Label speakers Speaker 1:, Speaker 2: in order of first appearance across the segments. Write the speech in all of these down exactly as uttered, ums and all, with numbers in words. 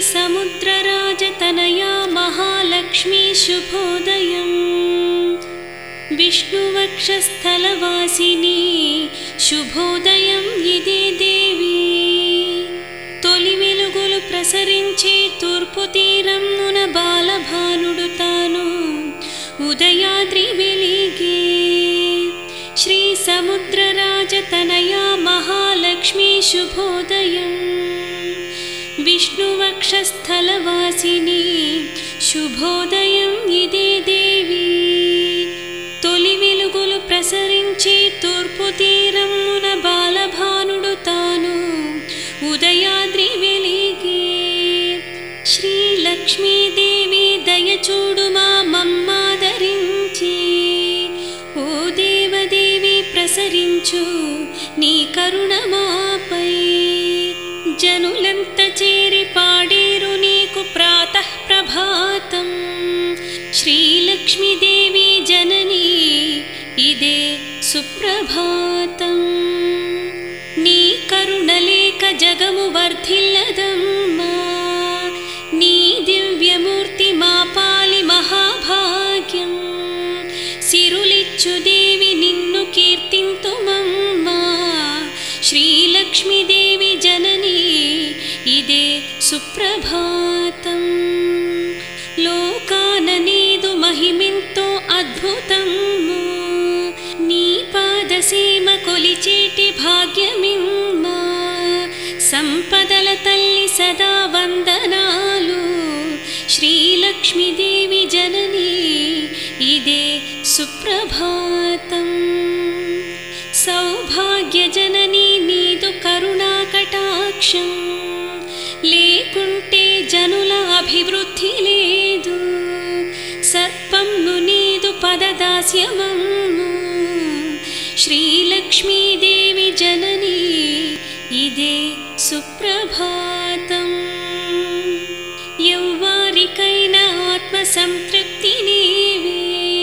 Speaker 1: समुद्रराजतनया महालक्ष्मी शुभोदयम् विष्णुवक्षस्थलवासिनी शुभोदयं इदे देवी తొలి వెలుగులు ప్రసరించే తూర్పు తీరమున బాలభానుడు తాను ఉదయాద్రి వెలిగే శ్రీ సముద్రరాజతనయా మహాలక్ష్మీ శుభోదయం విష్ణువక్షస్థలవాసిని శుభోదయం ఇదే దేవి తొలి వెలుగులు ప్రసరించే తూర్పు తీరమున బాలభానుడు తాను ఉదయాద్రి వెలిగే శ్రీ లక్ష్మీదేవి దయచూడు మా మమ్మాదరించి ఓ దేవదేవి ప్రసరించు నీ కరుణ మాపై జనులంత చేరి పాడేరు నీకు ప్రాతః ప్రభాతం శ్రీ లక్ష్మీదేవి జననీ ఇదే సుప్రభాతం నీ కరుణలేక జగము వర్ధిల్లదమ్మా నీ దివ్యమూర్తి మా పాలి మహాభాగ్యం సిరులిచ్చు దేవి నిన్ను కీర్తింతుమమ్మా శ్రీలక్ష్మీదేవి జననీ ఇదే సుప్రభాతం లోకాన నీదు మహిమెంతో అద్భుతము నీ పాదసీమ కొలిచేటి భాగ్యమిమ్మా సంపదల తల్లి సదా వందనాలు శ్రీలక్ష్మీదేవి జననీ ఇదే సుప్రభాతం సౌభాగ్య జననీ నీదు కరుణా కటాక్షం లేకుంటే జనుల అభివృద్ధి లేదు సర్పంను నీదు పదదాస్యమమ్ము శ్రీలక్ష్మీదేవి జననీ ఇదే సుప్రభాతం ఎవ్వారికైనా ఆత్మ సంతృప్తి నీవే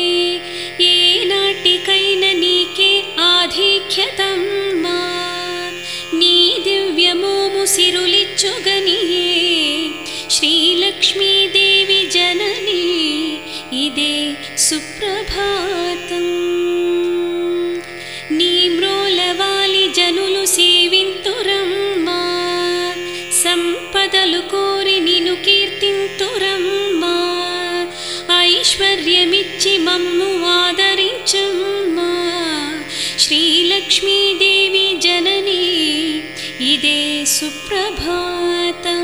Speaker 1: ఏనాటికైనా నీకే ఆధిక్యతమ్మా నీ దివ్యమోము సిరులిచ్చుగనియే శ్రీలక్ష్మీదేవి జననీ ఇదే సుప్రభాతం నీ మ్రోలవాలి జనులు సేవింతురమ్మా సంపదలు కోరి నిన్ను కీర్తింతురమ్మా ఐశ్వర్యమిచ్చి మమ్ము ఆదరించమ్మా శ్రీలక్ష్మీదేవి జననీ ఇదే సుప్రభాతం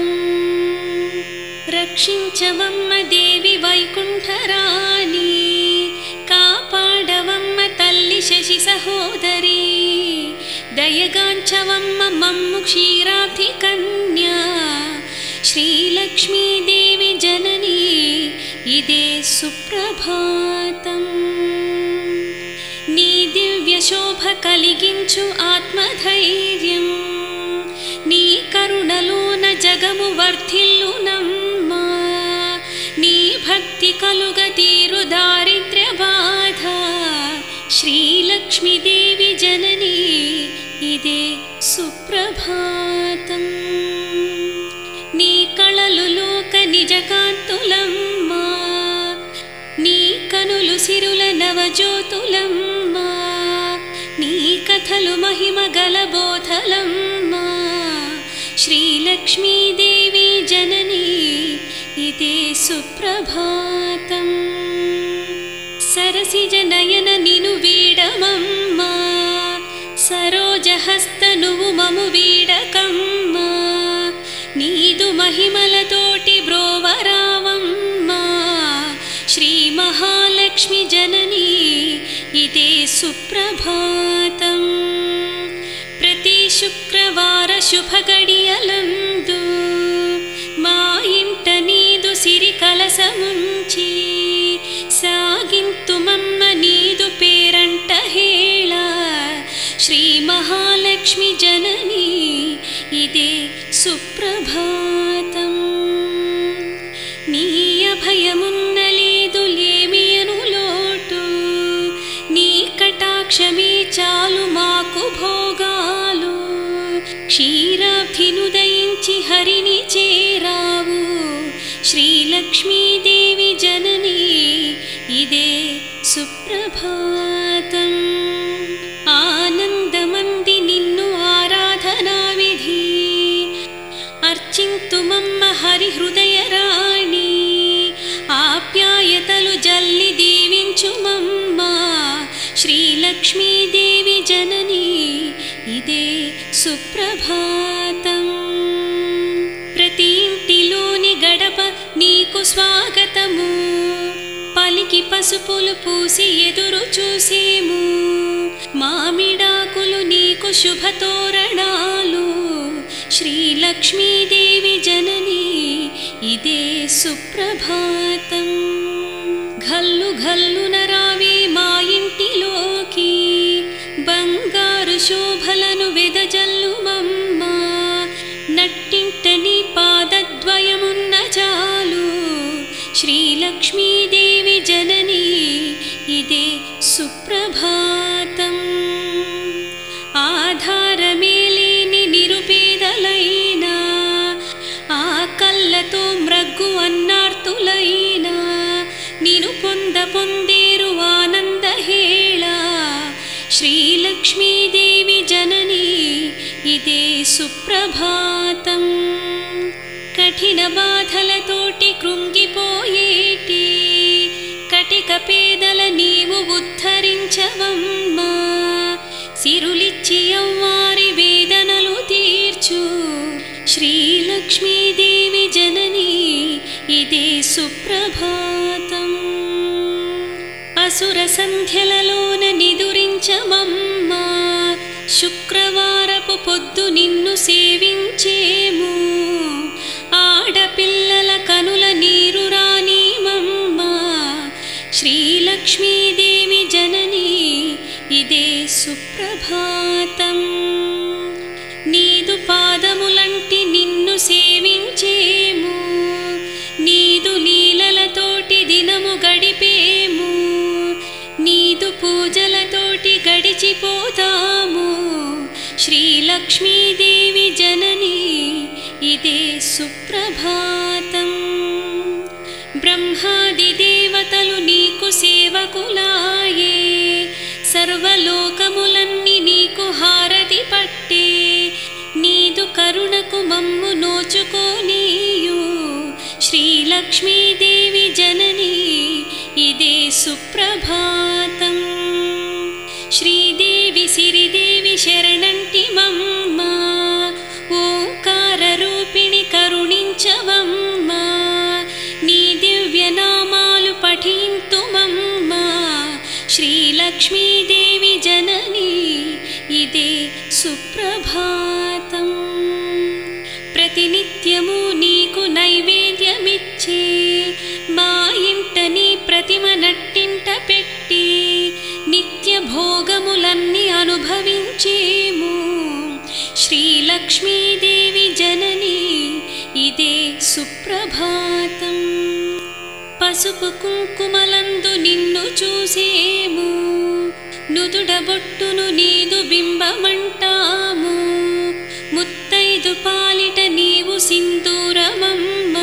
Speaker 1: రక్షించవమ్మ దేవి వైకుంఠరాణి కాపాడవమ్మ తల్లి శశి సహోదరి దయగాంచవమ్మ మమ్ము క్షీరాబ్ధి కన్యా శ్రీలక్ష్మీదేవి జననీ ఇదే సుప్రభాతం నీ దివ్య శోభ కలిగించు ఆత్మధైర్యం నీ కరుణలోన జగము వర్ధిల్లునమ్మా నీ భక్తి కలుగ తీరు దారిద్ర్య బాధ శ్రీలక్ష్మీదేవి జననీ ఇదే సుప్రభాతం నీ కళలు లోక నిజకాంతులమ్మా నీ కనులు సిరుల నవజ్యోతులమ్మా నీ కథలు మహిమ గల బోధలమ్మా శ్రీలక్ష్మీదేవి జననీ ఇదే సుప్రభాతం సరసిజ నయన నిను వీడమమ్మా సరోజహస్త నువ్వు మము వీడకమ్మా నీదు మహిమలతోటి బ్రోవరావమ్మా శ్రీ మహాలక్ష్మి జననీ ఇదే సుప్రభాతం ప్రతి శుక్రవార శుభ గడియలందు మా ఇంట నీదు సిరి కలసముంచి సాగింతుమమ్మ నీదు పేరంట హేళ శ్రీ మహాలక్ష్మి జననీ ఇదే సుప్రభాతం నీ అభయమున్న లేదు లేమియను లోటు నీ కటాక్షమే చాలు మాకు భోగాలు క్షీరాబ్ధినుదయించి హరిని చేరావు శ్రీలక్ష్మీదేవి జననీ ఇదే సుప్రభాతం. ఆనందమంది నిన్ను ఆరాధనా విధి, అర్చింతుమమ్మ హరిహృదయ రాణి. ఆప్యాయతలు జల్లి దీవించుమమ్మ శ్రీలక్ష్మీదేవి జననీ ఇదే సుప్రభాతం. ప్రతి ఇంటిలోని గడప నీకు స్వాగతము, పలికి పసుపులు పూసి ఎదురు చూసేము. మామిడాకులు నీకు శుభతోరణాలు, శ్రీలక్ష్మీదేవి జననీ ఇదే సుప్రభాతం. ఘల్లు ఘల్లున రావే మా ఇంటిలోకి, బంగారు శోభలను వెదజల్లుమమ్మ. నట్టింట నీ పాదద్వయమున్న చాలు, శ్రీలక్ష్మీదేవి జననీ ఇదే సుప్రభాతం. ఆధారమే లేని నిరుపేదలైనా, ఆ కళ్ళతో మ్రగ్గు అన్నార్తులైనా, నిను పొంద పొందేరు ఆనందహేళ. శ్రీలక్ష్మీదేవి జననీ ఇదే సుప్రభాతం. కఠిన బాధలతోటి కృంగిపోయేటి కటిక పేదల నీవు ఉద్ధరించవమ్మా. సిరులిచ్చి అవ్వారి వేదనలు తీర్చు, శ్రీలక్ష్మీదేవి జననీ ఇదే సుప్రభాతం. అసుర సంధ్యలలోన నిదురించమమ్మా, శుక్రవారపు పొద్దు నిన్ను సేవించేము. ఆడపిల్లల కనుల నీరు రానీమమ్మా, శ్రీలక్ష్మీదేవి జననీ ఇదే సుప్రభాతం. నీదు పాదములంటి నిన్ను సేవించేము, నీదు లీలలతోటి దినము గడిపేము. నీదు పూజలతోటి గడిచిపోతాము, శ్రీలక్ష్మీదేవి జననీ ఇదే సుప్రభాతం. బ్రహ్మాది దేవతలు నీకు సేవకులాయే, సర్వలోకములన్నీ నీకు హారతి పట్టే. నీదు కరుణకు మమ్ము నోచుకోనీయు, శ్రీలక్ష్మీదేవి జననీ ఇదే సుప్రభాతం. శ్రీదేవి సిరిదేవి శరణంటిమమ్మ, ఓంకార రూపిణి కరుణించవమ్మ. నీ దివ్యనామాలు పఠింతుమమ్మ, శ్రీలక్ష్మీదేవి జననీ ఇదే సుప్రభాతం. ప్రతినిత్యము నీకు నైవేద్యమిచ్చే, మా ఇంట నీ ప్రతిమ నట్టింట పెట్టి నిత్య భోగములన్నీ అనుభవించేము, శ్రీలక్ష్మీదేవి జననీ ఇదే సుప్రభాతం. పసుపు కుంకుమలందు నిన్ను చూసేము, నుదుడబొట్టును నీదు బింబమంటాము. ముత్తైదు పాలిట నీవు సింధూరమమ్మ,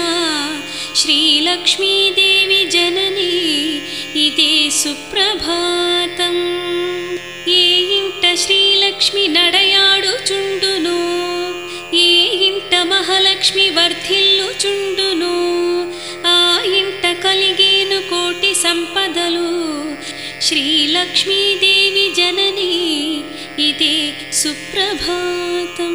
Speaker 1: శ్రీలక్ష్మీదేవి జననీ ఇదే సుప్రభాతం. ఏ ఇంట శ్రీలక్ష్మి నడయాడుచుండును, ఏ ఇంట మహాలక్ష్మి వర్ధిల్లుచుండును, ఆ ఇంట కలిగేను కోటి సంపదలు, శ్రీలక్ష్మీదేవి జననీ ఇదే సుప్రభాతం.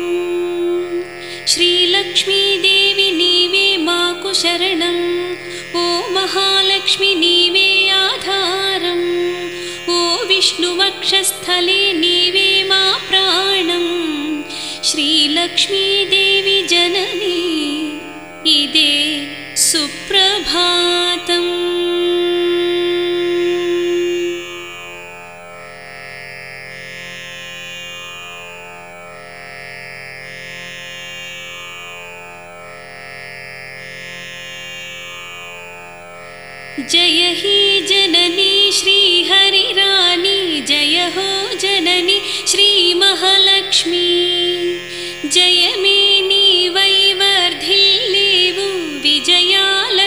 Speaker 1: శ్రీలక్ష్మీదేవి నీవే మాకు శరణం, ఓ మహాలక్ష్మి నీవే ఆధారం. ఓ విష్ణువక్షస్థలే నీవే మా ప్రాణం, శ్రీలక్ష్మీదేవి జననీ ఇదే సుప్రభాతం. जय ही जननी श्री हरि रानी, जय हो जननी श्री महालक्ष्मी. जय में नी वैवर्धिल्लेवु विजयाल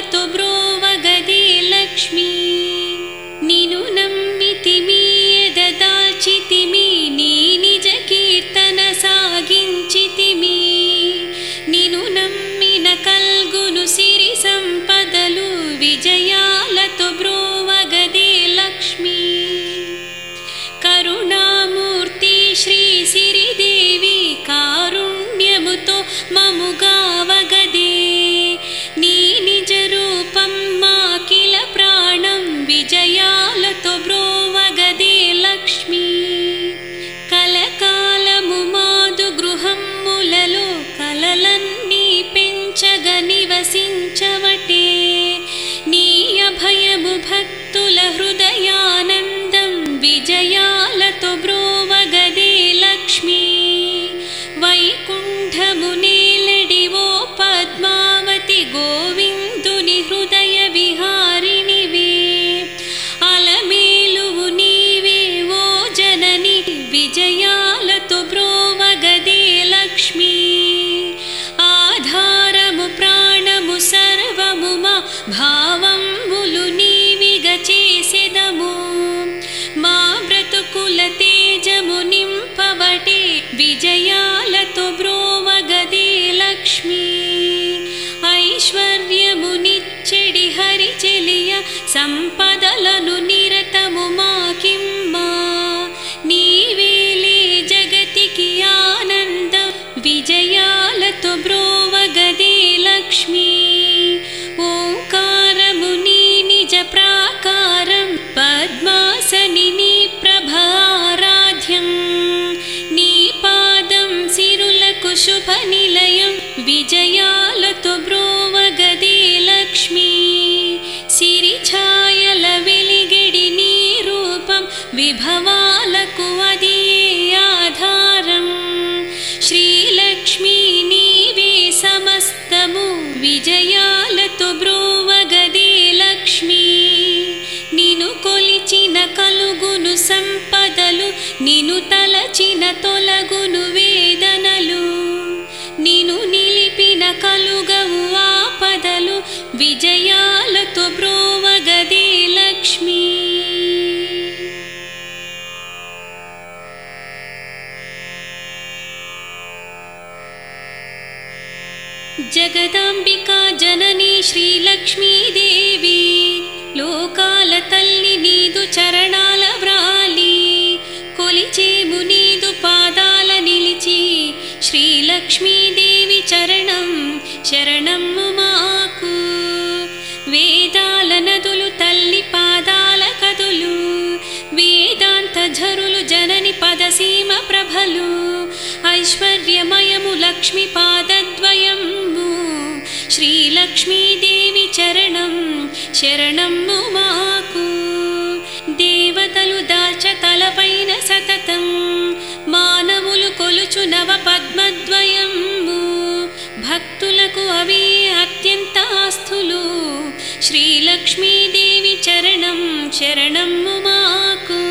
Speaker 1: భావంబులు నీవిగ చేసెదము మా బ్రతుకుల తేజము నింపబటే విజయాలతో బ్రోవగదే లక్ష్మీ ఐశ్వర్యము నిచ్చెడి హరి చెలియ సంపదలను నిరతము మాకిమ్మా నీవేలే జగతికి ఆనందం విజయాలతో బ్రోవగదే లక్ష్మీ ఓంకారము నీ నిజ ప్రాకారం పద్మాసని నీ ప్రభారాధ్యం నీ పాదం సిరులకు శుభ నిలయం విజయాలతో బ్రోవగదే లక్ష్మీ సిరి ఛాయల వెలిగెడి నీ రూపం విభవాలకు అది ఆధారం శ్రీలక్ష్మీ నీవే సమస్తము విజయాలతో బ్రోవగదే లక్ష్మీ నిను కొలిచిన కలుగును సంపదలు నిను తలచిన తొలగును వేదనలు నిను నిలిపిన కలుగవు ఆపదలు విజయాలతో బ్రోవగదే లక్ష్మీ జగదాంబికా జననీ శ్రీలక్ష్మీదేవి లోకాల తల్లి నీదు చరణాల వ్రాలి కొలిచేము నీదు పాదాల నిలిచి శ్రీలక్ష్మీదేవి చరణం శరణము మాకు వేదాల నదులు తల్లి పాదాల కదులు వేదాంత ఝరులు జనని పదసీమ ప్రభలు ఐశ్వర్యమయము లక్ష్మి పాదద్వయము శ్రీలక్ష్మీదేవి చరణం శరణము మాకు దేవతలు దాచ తలపైన సతతం మానవులు కొలుచు నవ పద్మద్వయము భక్తులకు అవే అత్యంత ఆస్తులు శ్రీలక్ష్మీదేవి చరణం శరణము మాకు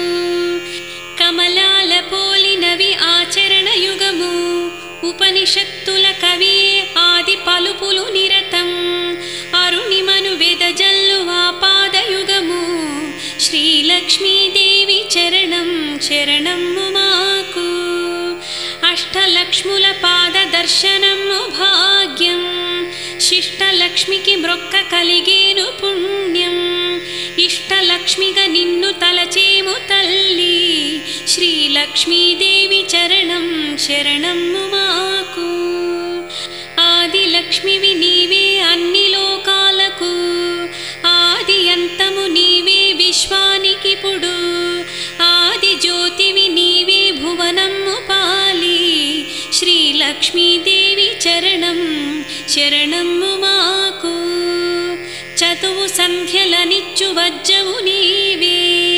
Speaker 1: కమలాల పోలినవి ఆచరణ యుగము ఉపనిషత్తుల కవి ఆది పలుపులు నిరతం అరుణిమను వెదజల్లు ఆపాదయుగము శ్రీలక్ష్మీదేవి చరణం శరణము మాకు అష్టలక్ష్ముల పాద దర్శనము భాగ్యం శిష్టలక్ష్మికి మ్రొక్క కలిగేను పుణ్యం ఇష్టలక్ష్మిగా నిన్ను తలచేము తల్లి శ్రీలక్ష్మీదేవి చరణం శరణము మాకు ఆది లక్ష్మివి నీవే అన్ని లోకాలకు ఆది అంతము నీవే విశ్వానికిప్పుడు ఆది జ్యోతివి నీవే భువనము పాలి శ్రీలక్ష్మీదేవి చరణం శరణము మాకు చతువు సంధ్యలనిచ్చు వజ్జవు నీవే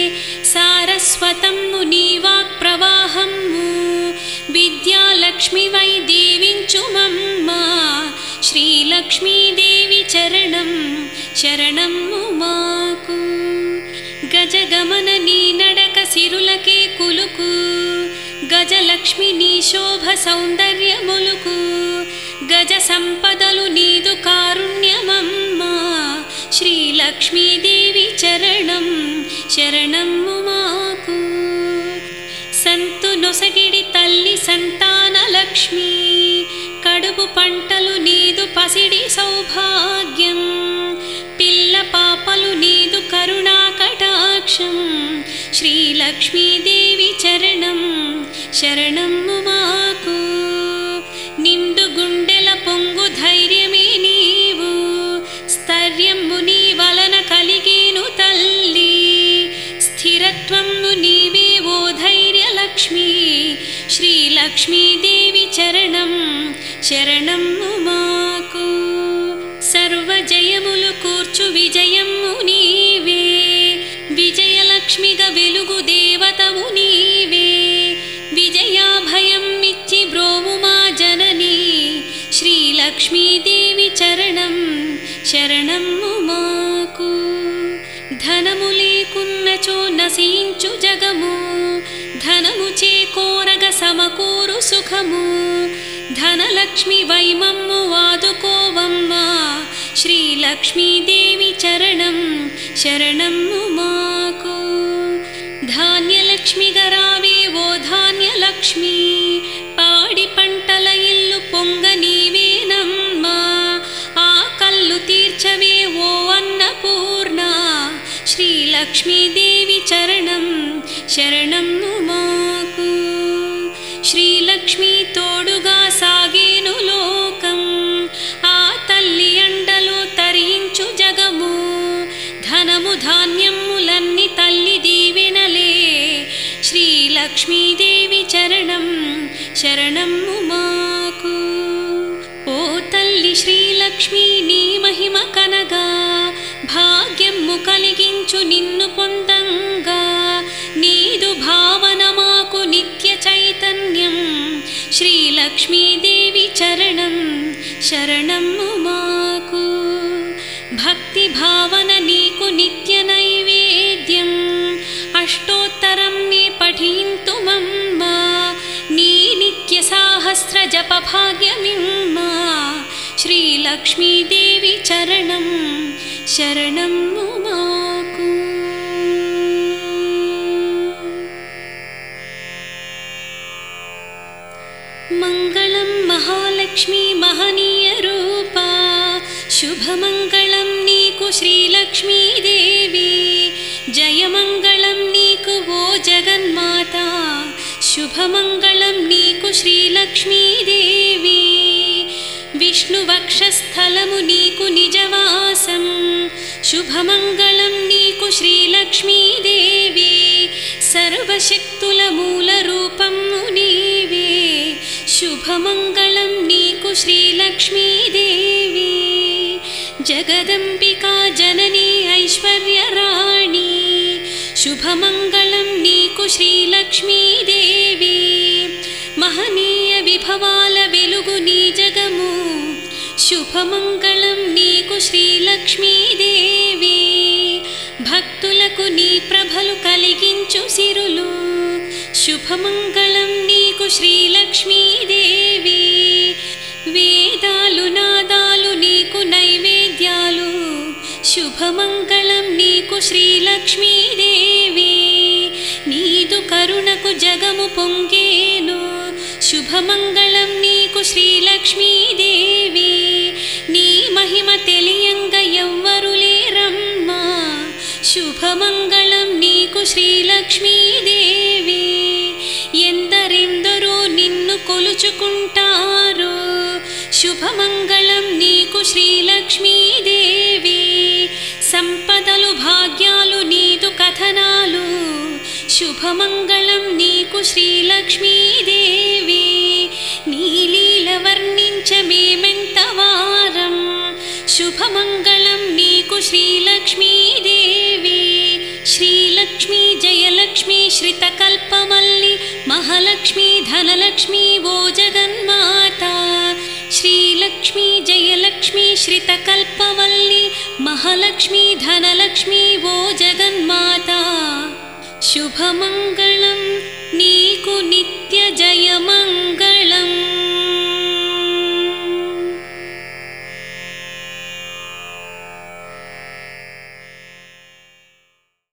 Speaker 1: సారస్వతము నీ వాక్ ప్రవాహము విద్యాలక్ష్మివై దీవించుమమ్మా శ్రీలక్ష్మీదేవి చరణం శరణము మాకు గజగమన నీ నడక సిరులకే కులుకు గజలక్ష్మి నీ శోభ సౌందర్యములుకు గజ సంపదలు నీదు కారుణ్యమమ్మా శ్రీలక్ష్మీదేవి చరణం శరణము మాకు సంతు నొసగిడి తల్లి సంతాన లక్ష్మి కడుపు పంటలు నీదు పసిడి సౌభాగ్యం పిల్ల పాపలు నీదు కరుణా కటాక్షం శ్రీలక్ష్మీదేవి చరణం శరణము మాకు నిండు గుండెల పొంగు ధైర్యమే నీవు స్థైర్యము నీ వలన కలిగేను తల్లి స్థిరత్వము నీవే ఓ ధైర్యలక్ష్మి శ్రీలక్ష్మీదేవి చరణం శరణము మాకు సర్వజయములు కూర్చు విజయము నీవే విజయలక్ష్మిగా వెలుగు దేవతవు నీవే విజయాభయం ఇచ్చి బ్రోవు మా జనని శ్రీలక్ష్మీదేవి చరణం శరణము మాకు ధనము లేకున్నచో నశించు జగము ధనము చేకోరగ సమకూరు సుఖము ధనలక్ష్మి వైమమ్ము వాదుకోవమ్మా శ్రీలక్ష్మీదేవి చరణం శరణము మాకు. ధాన్యలక్ష్మి గరావే ఓ ధాన్యలక్ష్మి, పాడి పంటల ఇల్లు పొంగ నీవేనమ్మా. ఆ కళ్ళు తీర్చవే ఓ అన్నపూర్ణ, శ్రీలక్ష్మీదేవి చరణం శరణము మాకు. శ్రీలక్ష్మి తోడుగా సాగేను లోకం, ఆ తల్లి అండలో తరించు జగము. ధనము ధాన్యములన్నీ తల్లి దీవెనలే, శ్రీలక్ష్మీదేవి చరణం శరణము మాకు. ఓ తల్లి శ్రీలక్ష్మి నీ మహిమ కనగా, భాగ్యము కలిగించు నిన్ను పొందంగా. నీదు భావన మాకు నిత్య చైతన్యం, శ్రీలక్ష్మీదేవి చరణం శరణము మాకు. భక్తి భావన నీకు నిత్య నైవేద్యం, అష్టోత్తరం నే పఠింతుమమ్మా. నీ నిత్య సాహస్ర జప భాగ్యమిమ్మా, శ్రీలక్ష్మీదేవి చరణం శరణము మాకు. మంగళం మహాలక్ష్మి మహనీయ రూపా, శుభమంగళం నీకు శ్రీలక్ష్మీదేవి. జయమంగళం నీకు ఓ జగన్మాత, శుభమంగళం నీకు శ్రీలక్ష్మీదేవి. విష్ణువక్షస్థలము నీకు నిజవాసం, శుభమంగళం నీకు శ్రీలక్ష్మీదేవి. సర్వశక్తుల మూల రూపము నీవే, శుభమంగళం నీకు శ్రీలక్ష్మీదేవి. జగదంబికా జననీ ఐశ్వర్యరాణి, శుభమంగళం నీకు శ్రీలక్ష్మీదేవి. మహనీయ విభవాల వెలుగు నీ జగము, శుభమంగళం నీకు శ్రీలక్ష్మీదేవి. భక్తులకు నీ ప్రభలు కలిగించు సిరులు, శుభమంగళం నీకు శ్రీలక్ష్మీదేవి. వేదాలు నాదాలు నీకు నైవేద్యాలు, శుభమంగళం నీకు శ్రీలక్ష్మీదేవి. నీదు కరుణకు జగము పొంగేను, శుభమంగళం నీకు శ్రీలక్ష్మీదేవి. నీ మహిమ తెలియంగ ఎవ్వరు లేరమ్మా, శుభమంగళం నీకు శ్రీలక్ష్మీదేవి. ఎందరెందరో నిన్ను కొలుచుకుంటారు, శుభమంగళం నీకు శ్రీలక్ష్మీదేవి. సంపదలు భాగ్యాలు నీదు కథనాలు, శుభమంగళం నీకు శ్రీలక్ష్మీదేవి. నీలీల వర్ణించ మేమెంత వారం, శుభమంగళం నీకు శ్రీలక్ష్మీదేవి. శ్రీలక్ష్మీ జయలక్ష్మీ శ్రితకల్పమల్లి, మహాలక్ష్మీ ధనలక్ష్మీ ఓ జగన్మాత. శ్రీలక్ష్మీ జయలక్ష్మీ శ్రితకల్పవల్లి, మహాలక్ష్మీ ధనలక్ష్మీ ఓ జగన్మాత. శుభమంగళం నీకు నిత్య జయమ